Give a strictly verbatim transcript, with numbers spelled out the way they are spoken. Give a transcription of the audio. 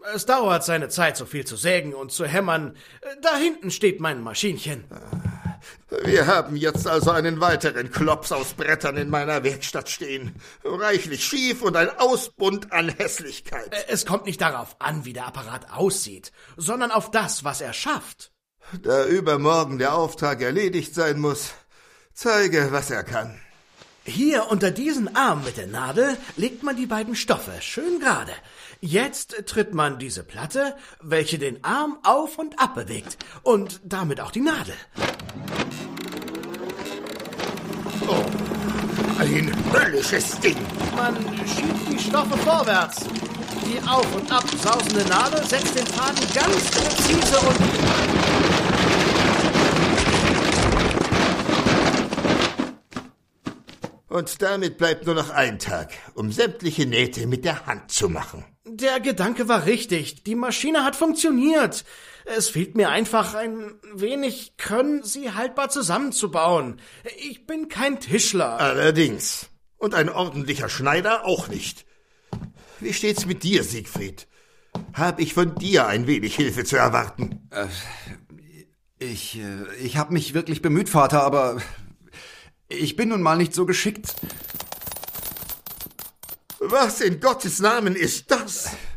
Es dauert seine Zeit, so viel zu sägen und zu hämmern. Da hinten steht mein Maschinchen. Wir haben jetzt also einen weiteren Klops aus Brettern in meiner Werkstatt stehen. Reichlich schief und ein Ausbund an Hässlichkeit. Es kommt nicht darauf an, wie der Apparat aussieht, sondern auf das, was er schafft. Da übermorgen der Auftrag erledigt sein muss, zeige, was er kann. Hier unter diesen Arm mit der Nadel legt man die beiden Stoffe schön gerade. Jetzt tritt man diese Platte, welche den Arm auf und ab bewegt und damit auch die Nadel. Oh, ein höllisches Ding. Man schiebt die Stoffe vorwärts. Die auf und ab sausende Nadel setzt den Faden ganz präzise und... Und damit bleibt nur noch ein Tag, um sämtliche Nähte mit der Hand zu machen. Der Gedanke war richtig. Die Maschine hat funktioniert. Es fehlt mir einfach ein wenig Können, sie haltbar zusammenzubauen. Ich bin kein Tischler. Allerdings. Und ein ordentlicher Schneider auch nicht. Wie steht's mit dir, Siegfried? Hab ich von dir ein wenig Hilfe zu erwarten? Äh, ich, äh, ich habe mich wirklich bemüht, Vater, aber ich bin nun mal nicht so geschickt. Was in Gottes Namen ist das?